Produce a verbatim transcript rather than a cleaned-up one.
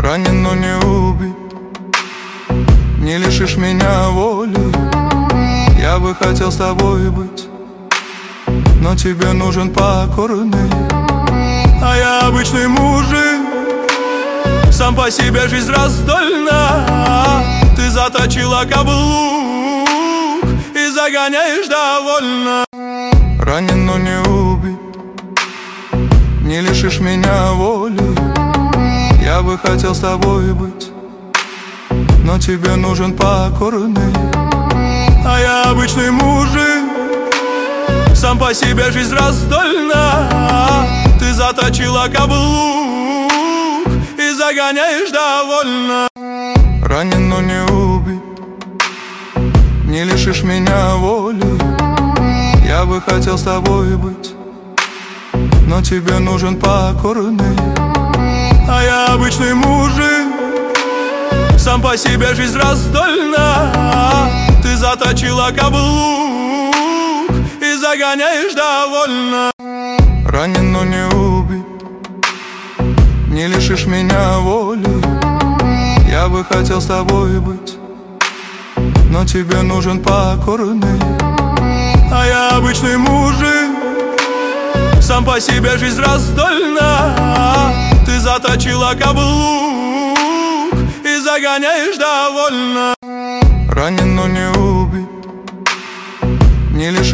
Ранен, но не убит, не лишишь меня воли. Я бы хотел с тобой быть, но тебе нужен покорный. А я обычный мужик, сам по себе жизнь раздольна. Ты заточила каблук и загоняешь довольно. Ранен, но не убит, не лишишь меня воли. Я бы хотел с тобой быть, но тебе нужен покорный. А я обычный мужик, сам по себе жизнь раздольна. Ты заточила каблук и загоняешь довольно. Ранен, но не убит, не лишишь меня воли. Я бы хотел с тобой быть, но тебе нужен покорный. А я обычный мужик, сам по себе жизнь раздольна. Ты заточила каблук и загоняешь довольно. Ранен, но не убит, не лишишь меня воли. Я бы хотел с тобой быть, но тебе нужен покорный. А я обычный мужик, сам по себе жизнь раздольна. Ты заточила каблук и загоняешь довольно. Ранен, но не убит, не лишишь